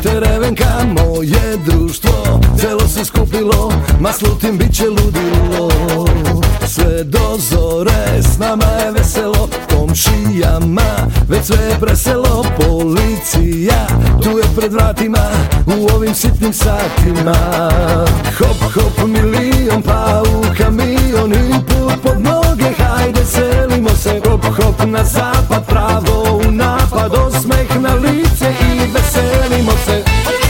terevenka, moje društvo celo se skupilo, ma slutim bit će ludilo. Sve do zore s nama je veselo, komšijama već sve je preselo. Policija tu je pred vratima u ovim sitnim satima. Hop hop milion pa u kamion i put pod noge, hajde selimo se. Hop hop na zapad, pravo u napad, osmeh na lice i veselimo se.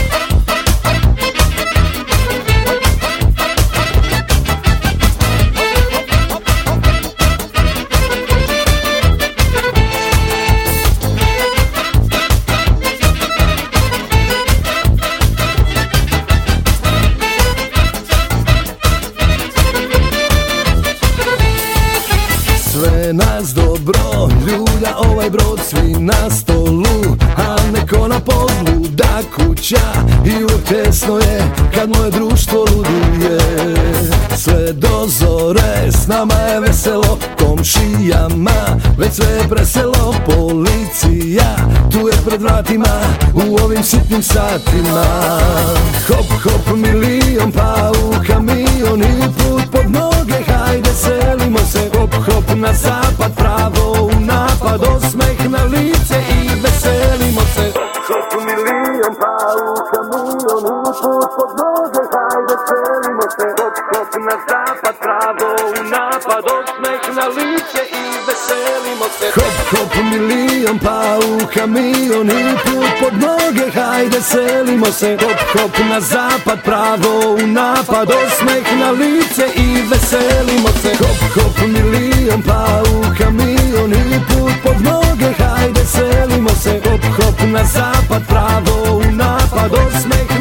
Sve nas dobro ljulja ovaj brod, svi na stolu, a neko na podlu. Da kuća i uvek tesno je kad moje društvo luduje. Sve do zore s nama je veselo, komšijama već sve je preselo. Policija tu je pred vratima u ovim sitnim satima. Hop hop milion pa u kamion i put pod noge, hajde selimo se. Hop hop na zapad, pravo u napad, osmeh na lice i veselimo se. Hop milion pa u kamion i put pod noge, hajde selimo se. Hop hop na zapad, pravo u napad, osmeh na lice i veselimo se. Hop hop milion pa u kamion i put pod noge, hajde selimo se. Hop hop na zapad, pravo u napad, osmeh na lice i veselimo se. Hop hop milion pa u kamion i put pod noge, hajde selimo se. Hop hop na zapad, pravo u napad, osmeh